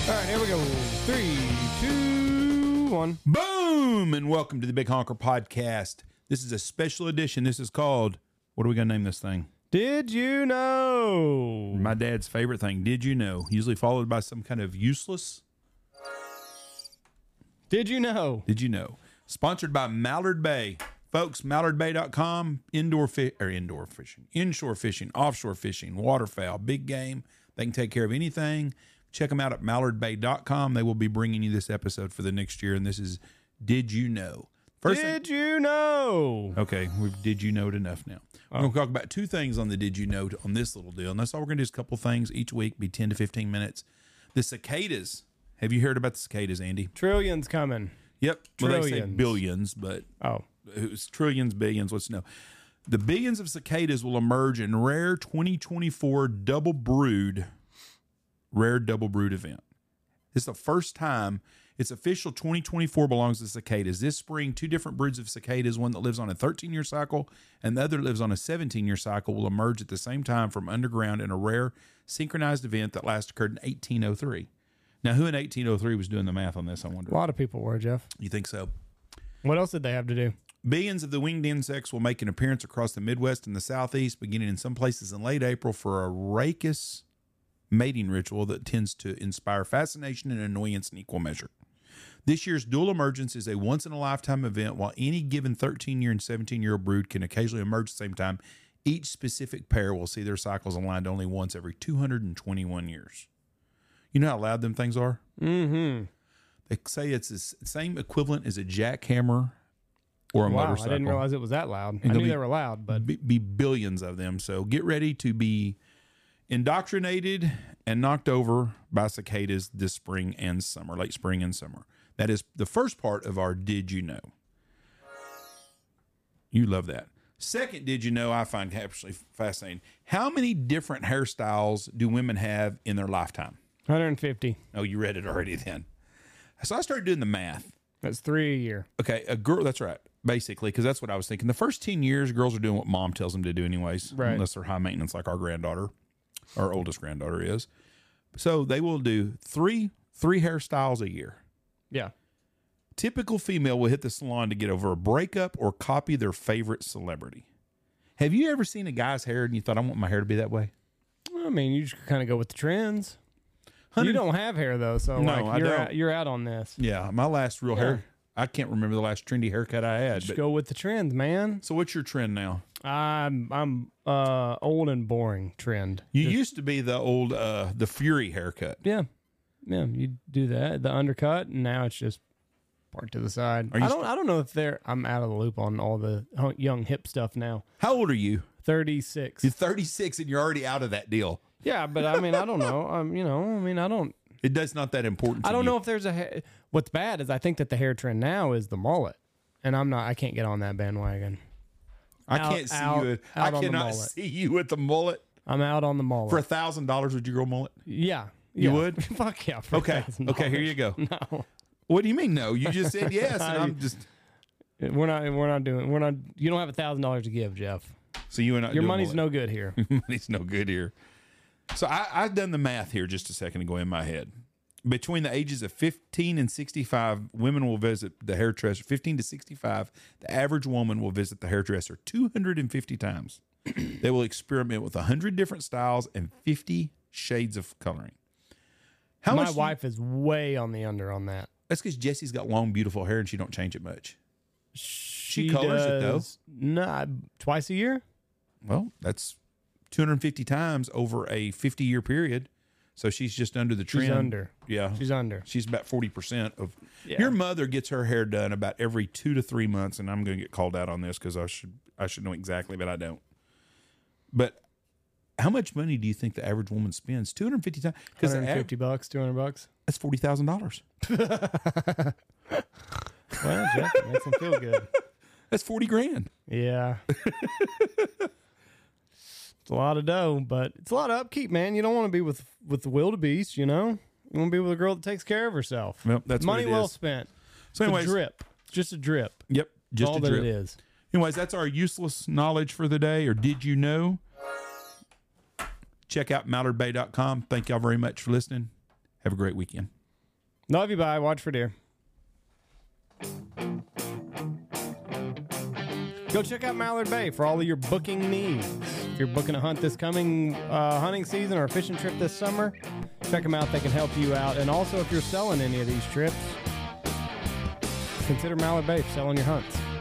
All right, here we go. 3, 2, 1. Boom! And welcome to the Big Honker Podcast. This is a special edition. This is called, what are we going to name this thing? Did you know? My dad's favorite thing, Did You Know? Usually followed by some kind of useless. Did you know? Did you know? Sponsored by Mallard Bay. Folks, mallardbay.com, inshore fishing, offshore fishing, waterfowl, big game. They can take care of anything. Check them out at mallardbay.com. They will be bringing you this episode for the next year, and this is Did You Know? Did you know? Okay, we've Did You Know it enough now. We're going to talk about two things on the Did You Know on this little deal, and that's all we're going to do is a couple things each week, be 10 to 15 minutes. The cicadas. Have you heard about the cicadas, Andy? Trillions coming. Yep. Well, they say Trillions. billions, but it's trillions, billions. Let's know. The billions of cicadas will emerge in rare 2024 rare double brood event. It's the first time it's official 2024 belongs to cicadas. This spring, two different broods of cicadas, one that lives on a 13-year cycle and the other lives on a 17-year cycle, will emerge at the same time from underground in a rare synchronized event that last occurred in 1803. Now, who in 1803 was doing the math on this, I wonder? A lot of people were, Jeff. You think so? What else did they have to do? Billions of the winged insects will make an appearance across the Midwest and the Southeast, beginning in some places in late April for a raucous mating ritual that tends to inspire fascination and annoyance in equal measure. This year's dual emergence is a once-in-a-lifetime event. While any given 13-year and 17-year-old brood can occasionally emerge at the same time, each specific pair will see their cycles aligned only once every 221 years. You know how loud them things are? Mm-hmm. They say it's the same equivalent as a jackhammer or a motorcycle. I didn't realize it was that loud. I knew they were loud, but... Be billions of them. So get ready to be indoctrinated and knocked over by cicadas this spring and summer, late spring and summer. That is the first part of our Did You Know? You love that. Second, Did You Know, I find absolutely fascinating. How many different hairstyles do women have in their lifetime? 150. Oh, you read it already then. So I started doing the math. That's 3 a year. Okay, a girl, that's right, basically, because that's what I was thinking. The first 10 years, girls are doing what mom tells them to do anyways, right? Unless they're high maintenance like our granddaughter, our oldest granddaughter is. So they will do three hairstyles a year. Yeah. Typical female will hit the salon to get over a breakup or copy their favorite celebrity. Have you ever seen a guy's hair and you thought, I want my hair to be that way? I mean, you just kind of go with the trends. You don't have hair, though, so No, you're out on this. Yeah, my last real hair, I can't remember the last trendy haircut I had. Just go with the trends, man. So what's your trend now? I'm old and boring trend. You used to be the old the Fury haircut. Yeah, you do that, the undercut, and now it's just part to the side. I don't know if I'm out of the loop on all the young hip stuff now. How old are you? 36. You're 36 and you're already out of that deal. Yeah, but I mean, I don't know. I don't. It's not that important to I don't you. know if there's what's bad is I think that the hair trend now is the mullet, and I can't get on that bandwagon. I cannot see you with the mullet. I'm out on the mullet. For $1,000, would you grow a mullet? Yeah. You would? Fuck yeah. For Okay. $1,000. Okay, here you go. No. What do you mean no? You just said yes, and I'm just... You don't have $1,000 to give, Jeff. So you and I Your money's no good here. Money's no good here. So I've done the math here just a second ago in my head. Between the ages of 15 and 65, women will visit the hairdresser. 15 to 65, the average woman will visit the hairdresser 250 times. They will experiment with 100 different styles and 50 shades of coloring. My wife is way on the under on that. That's because Jessie's got long, beautiful hair and she don't change it much. She colors it, though. Nah, twice a year? Well, that's 250 times over a 50-year period. So she's just under the trend. She's under. Yeah. She's under. She's about 40% of... Yeah. Your mother gets her hair done about every 2 to 3 months, and I'm going to get called out on this because I should know exactly, but I don't. But how much money do you think the average woman spends? 250 times? $150, $200. That's $40,000. Well, Jeff, it makes them feel good. That's $40,000. Yeah. It's a lot of dough, but it's a lot of upkeep, man. You don't want to be with the wildebeest, you know? You want to be with a girl that takes care of herself. Well, that's money what it well is. spent. So anyways, it's a drip. Just a drip. Yep. Just all a that drip. it is. Anyways, that's our useless knowledge for the day, or Did You Know? Check out mallardbay.com. Thank y'all very much for listening. Have a great weekend. Love you, bye. Watch for deer. Go check out Mallard Bay for all of your booking needs. If you're booking a hunt this coming hunting season or a fishing trip this summer, check them out. They can help you out. And also, if you're selling any of these trips, consider Mallard Bay for selling your hunts.